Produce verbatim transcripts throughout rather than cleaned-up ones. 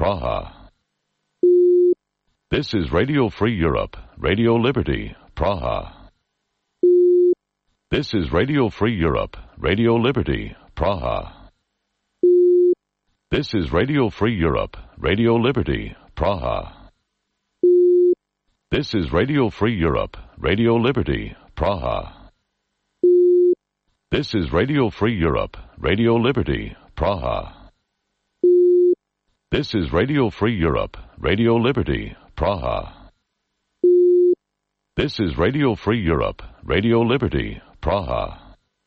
Praha. This is Radio Free Europe, Radio Liberty, Praha. This is Radio Free Europe, Radio Liberty, Praha. This is Radio Free Europe, Radio Liberty, Praha. This is Radio Free Europe, Radio Liberty, Praha. This is Radio Free Europe, Radio Liberty, Praha. This is Radio Free Europe, Radio Liberty, Praha. This is Radio Free Europe, Radio Liberty, Praha.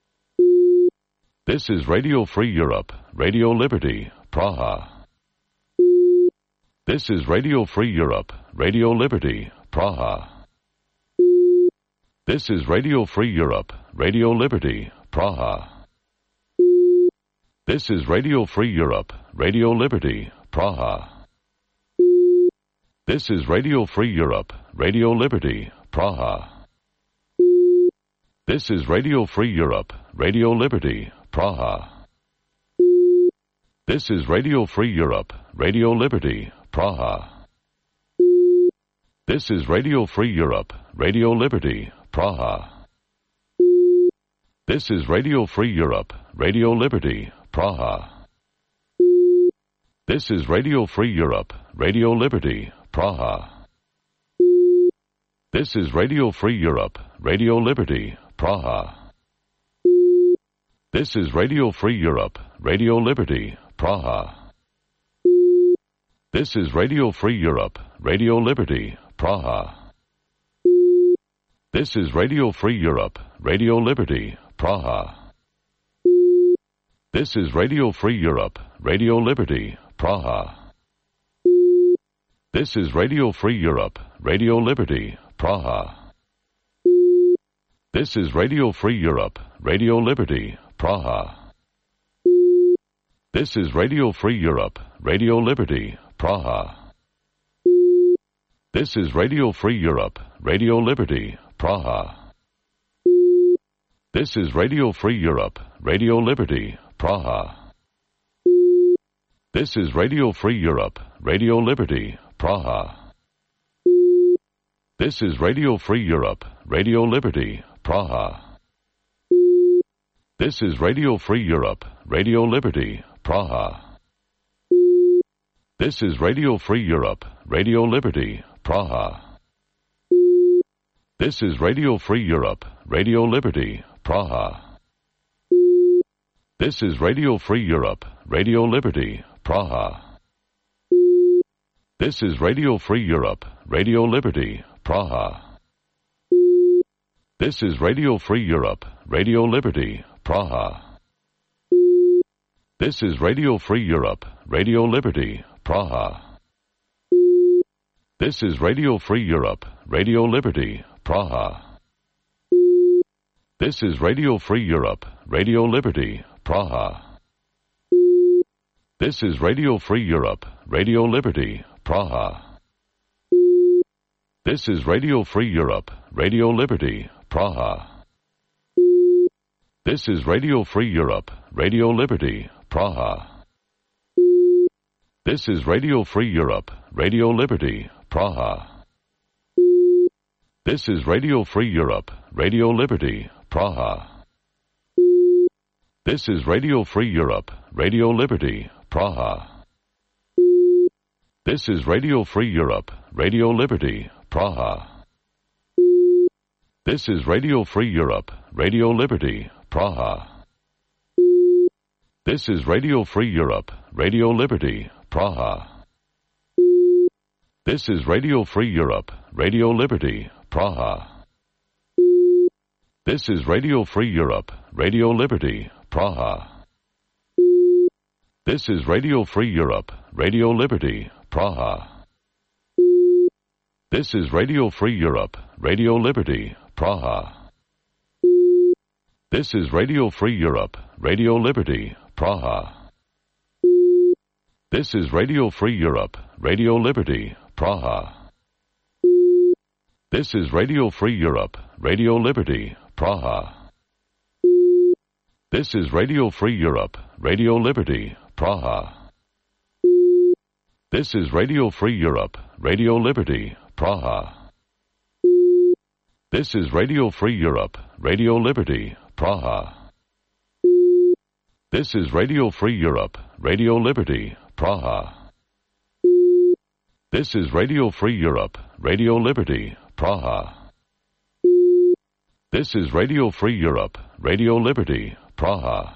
This is Radio Free Europe, Radio Liberty, Praha. This is Radio Free Europe, Radio Liberty, Praha. This is Radio Free Europe, Radio Liberty, Praha. This is Radio Free Europe, Radio Liberty, Praha. This is Radio Free Europe, Radio Liberty, Praha. This is Radio Free Europe, Radio Liberty, Praha. This is Radio Free Europe, Radio Liberty, Praha. This is Radio Free Europe, Radio Liberty, Praha. This is Radio Free Europe, Radio Liberty, Praha. This is Radio Free Europe, Radio Liberty, Praha. This is Radio Free Europe, Radio Liberty, Praha. This is Radio Free Europe, Radio Liberty, Praha. This is Radio Free Europe, Radio Liberty, Praha. This is Radio Free Europe, Radio Liberty, Praha. This is Radio Free Europe, Radio Liberty, Praha. This is Radio Free Europe, Radio Liberty, Praha. This is Radio Free Europe, Radio Liberty, Praha. This is Radio Free Europe, Radio Liberty, Praha. This is Radio Free Europe, Radio Liberty, Praha. This is Radio Free Europe, Radio Liberty, Praha. This is Radio Free Europe, Radio Liberty, Praha. This is Radio Free Europe, Radio Liberty, Praha. This is Radio Free Europe, Radio Liberty, Praha. This is Radio Free Europe, Radio Liberty, Praha. This is Radio Free Europe, Radio Liberty, Praha. This is Radio Free Europe, Radio Liberty, Praha. This is Radio Free Europe, Radio Liberty, Praha. This is Radio Free Europe, Radio Liberty, Praha. This is Radio Free Europe, Radio Liberty, Praha. This is Radio Free Europe, Radio Liberty, Praha. This is Radio Free Europe, Radio Liberty, Praha. This is Radio Free Europe, Radio Liberty, Praha. This is Radio Free Europe, Radio Liberty, Praha. This is Radio Free Europe, Radio Liberty, Praha. This is Radio Free Europe, Radio Liberty, Praha. This is Radio Free Europe, Radio Liberty, Praha. This is Radio Free Europe, Radio Liberty, Praha. This is Radio Free Europe, Radio Liberty, Praha. This is Radio Free Europe, Radio Liberty, Praha. This is Radio Free Europe, Radio Liberty, Praha. This is Radio Free Europe, Radio Liberty, Praha. This is Radio Free Europe, Radio Liberty, Praha. This is Radio Free Europe, Radio Liberty, Praha. This is Radio Free Europe, Radio Liberty, Praha. This is Radio Free Europe, Radio Liberty, Praha. This is Radio Free Europe, Radio Liberty, Praha. This is Radio Free Europe, Radio Liberty, Praha. This is Radio Free Europe, Radio Liberty, Praha. This is Radio Free Europe, Radio Liberty, Praha. This is Radio Free Europe, Radio Liberty, Praha. This is Radio Free Europe, Radio Liberty, Praha. This is Radio Free Europe, Radio Liberty, Praha. This is Radio Free Europe, Radio Liberty, Praha.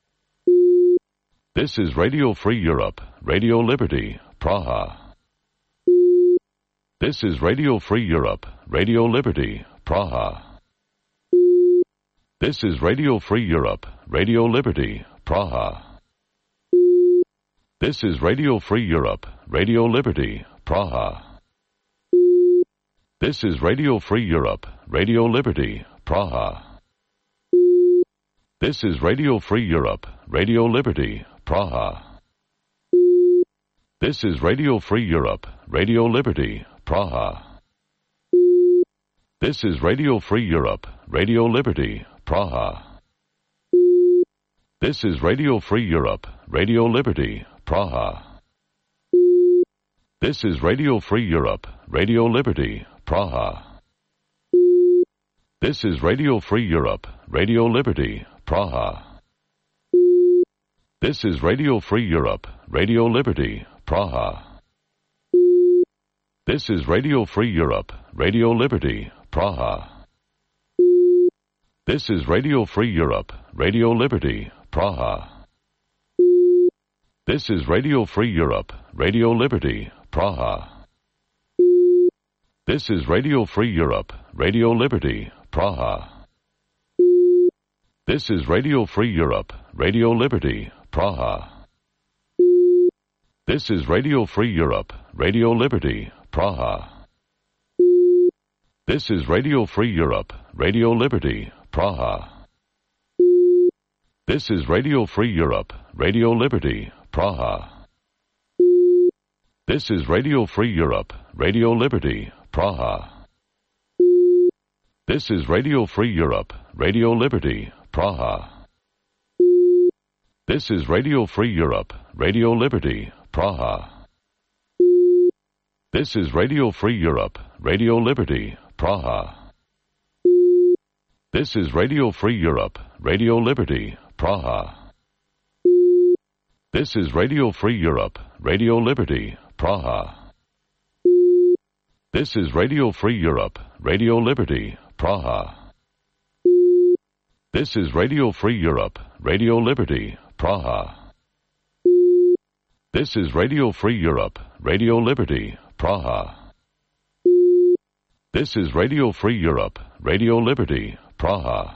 This is Radio Free Europe, Radio Liberty, Praha. This is Radio Free Europe, Radio Liberty, Praha. This is Radio Free Europe, Radio Liberty, Praha. This is Radio Free Europe, Radio Liberty, Praha. This is Radio Free Europe, Radio Liberty, Praha. This is Radio Free Europe, Radio Liberty, Praha. This is Radio Free Europe, Radio Liberty, Praha. This is Radio Free Europe, Radio Liberty, Praha. This is Radio Free Europe, Radio Liberty, Praha. This is Radio Free Europe, Radio Liberty, Praha. This is Radio Free Europe, Radio Liberty, Praha. This is Radio Free Europe, Radio Liberty, Praha. This is Radio Free Europe, Radio Liberty, Praha. This is Radio Free Europe, Radio Liberty, Praha. This is Radio Free Europe, Radio Liberty, Praha. This is Radio Free Europe, Radio Liberty, Praha. This is Radio Free Europe, Radio Liberty, Praha. This is Radio Free Europe, Radio Liberty, Praha. This is Radio Free Europe, Radio Liberty, Praha. This is Radio Free Europe, Radio Liberty, Praha. This is Radio Free Europe, Radio Liberty, Praha. This is Radio Free Europe, Radio Liberty, Praha. This is Radio Free Europe, Radio Liberty, Praha. This is Radio Free Europe, Radio Liberty, Praha. This is Radio Free Europe, Radio Liberty, Praha. This is Radio Free Europe, Radio Liberty, Praha. This is Radio Free Europe, Radio Liberty, Praha. This is Radio Free Europe, Radio Liberty, Praha. This is Radio Free Europe, Radio Liberty, Praha. This is Radio Free Europe, Radio Liberty, Praha.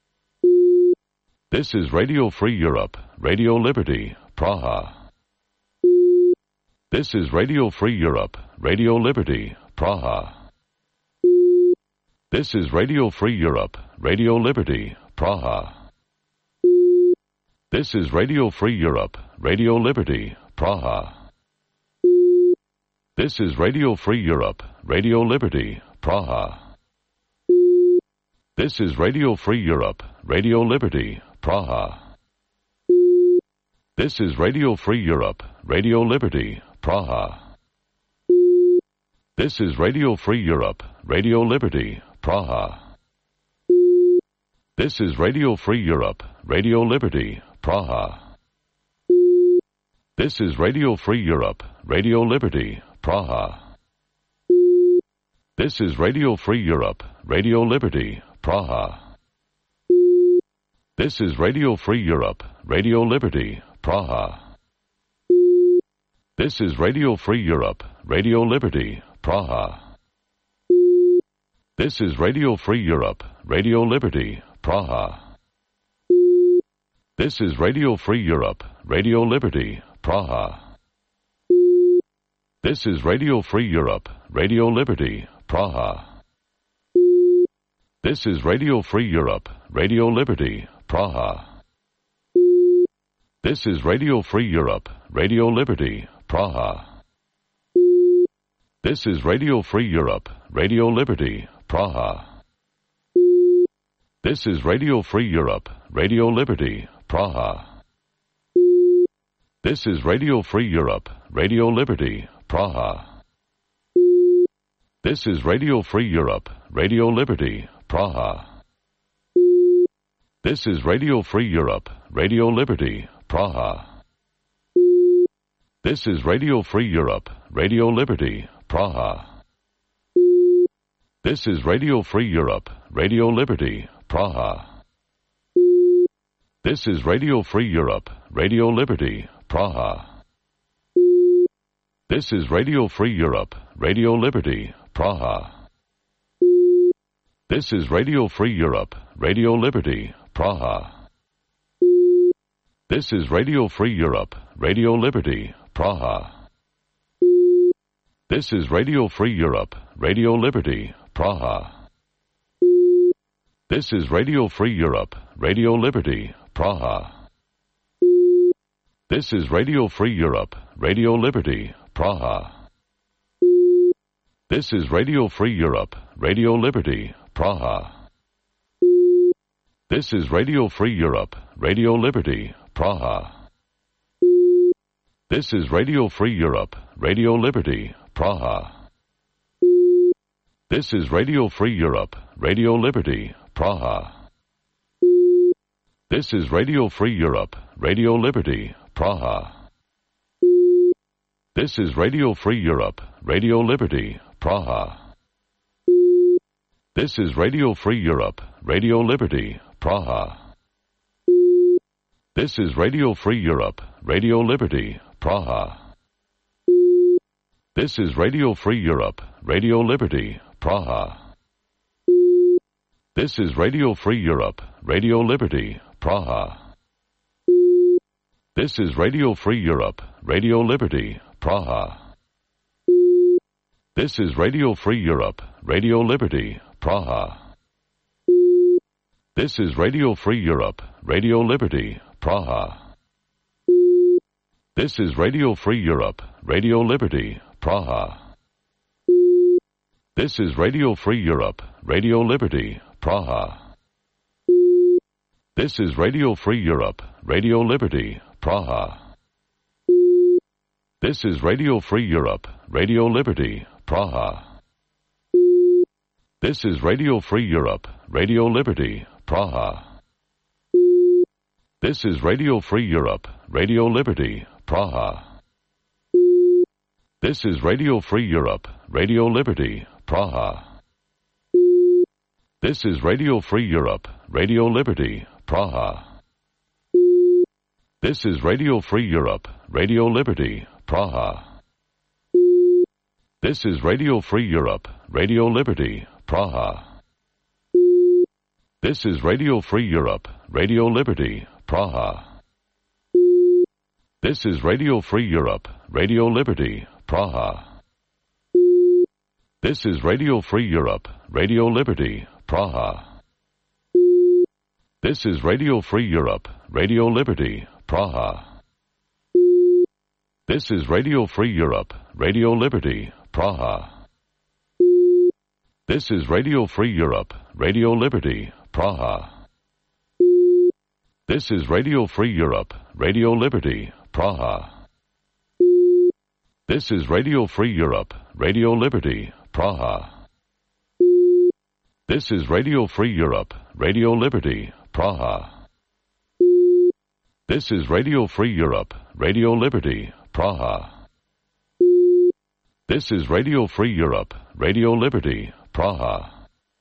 This is Radio Free Europe, Radio Liberty, Praha. This is Radio Free Europe, Radio Liberty, Praha. This is Radio Free Europe, Radio Liberty, Praha. This is Radio Free Europe, Radio Liberty, Praha. This is Radio Free Europe, Radio Liberty, Praha. This is Radio Free Europe, Radio Liberty, Praha. This is Radio Free Europe, Radio Liberty, Praha. This is Radio Free Europe, Radio Liberty, Praha. This is Radio Free Europe, Radio Liberty, Praha. This is Radio Free Europe, Radio Liberty, Praha. This is Radio Free Europe, Radio Liberty, Praha. This is Radio Free Europe, Radio Liberty, Praha. This is Radio Free Europe, Radio Liberty, Praha. This is Radio Free Europe, Radio Liberty, Praha. This is Radio Free Europe, Radio Liberty, Praha. This is Radio Free Europe, Radio Liberty, Praha. This is Radio Free Europe, Radio Liberty, Praha. This is Radio Free Europe, Radio Liberty, Praha. This is Radio Free Europe, Radio Liberty, Praha. This is Radio Free Europe, Radio Liberty, Praha. This is Radio Free Europe, Radio Liberty, Praha. This is Radio Free Europe, Radio Liberty, Praha. This is Radio Free Europe, Radio Liberty, Praha. This is Radio Free Europe, Radio Liberty, Praha. This is Radio Free Europe, Radio Liberty, Praha. This is Radio Free Europe, Radio Liberty, Praha. This is Radio Free Europe, Radio Liberty, Praha. This is Radio Free Europe, Radio Liberty, Praha. This is Radio Free Europe, Radio Liberty, Praha. This is Radio Free Europe, Radio Liberty, Praha. This is Radio Free Europe, Radio Liberty, Praha. This is Radio Free Europe, Radio Liberty, Praha. This is Radio Free Europe, Radio Liberty, Praha. This is Radio Free Europe, Radio Liberty, Praha. This is Radio Free Europe, Radio Liberty, Praha. This is Radio Free Europe, Radio Liberty, Praha. This is Radio Free Europe, Radio Liberty, Praha. This is Radio Free Europe, Radio Liberty, Praha. This is Radio Free Europe, Radio Liberty, Praha. This is Radio Free Europe, Radio Liberty, Praha. This is Radio Free Europe, Radio Liberty, Praha. This is Radio Free Europe, Radio Liberty, Praha. This is Radio Free Europe, Radio Liberty, Praha. This is Radio Free Europe, Radio Liberty, Praha. This is Radio Free Europe, Radio Liberty, Praha. This is Radio Free Europe, Radio Liberty, Praha. This is Radio Free Europe, Radio Liberty, Praha. This is Radio Free Europe, Radio Liberty, Praha. This is Radio Free Europe, Radio Liberty, Praha. This is Radio Free Europe, Radio Liberty, Praha. This is Radio Free Europe, Radio Liberty, Praha. This is Radio Free Europe, Radio Liberty, Praha. This is Radio Free Europe, Radio Liberty, Praha. This is Radio Free Europe, Radio Liberty, Praha. This is Radio Free Europe, Radio Liberty, Praha. This is Radio Free Europe, Radio Liberty, Praha. This is Radio Free Europe, Radio Liberty, Praha. This is Radio Free Europe, Radio Liberty, Praha. This is Radio Free Europe, Radio Liberty, Praha. This is Radio Free Europe, Radio Liberty, Praha. This is Radio Free Europe, Radio Liberty, Praha. This is Radio Free Europe, Radio Liberty, Praha. This is Radio Free Europe, Radio Liberty, Praha. This is Radio Free Europe, Radio Liberty, Praha. This is Radio Free Europe, Radio Liberty, Praha. This is Radio Free Europe, Radio Liberty, Praha.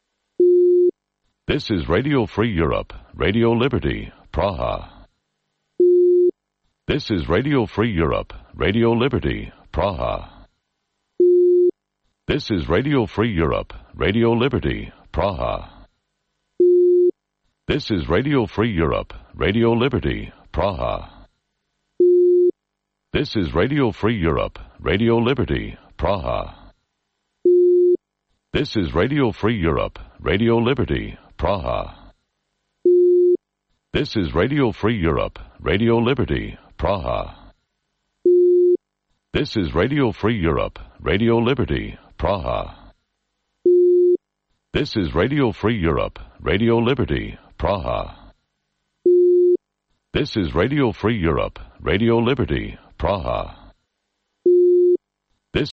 This is Radio Free Europe, Radio Liberty, Praha. This is Radio Free Europe, Radio Liberty, Praha. This is Radio Free Europe, Radio Liberty, Praha. This is Radio Free Europe, Radio Liberty, Praha. This is Radio Free Europe, Radio Liberty, Praha. This is Radio Free Europe, Radio Liberty, Praha. This is Radio Free Europe, Radio Liberty, Praha. This is Radio Free Europe, Radio Liberty, Praha. This is Radio Free Europe, Radio Liberty, Praha. This is Radio Free Europe, Radio Liberty, Praha.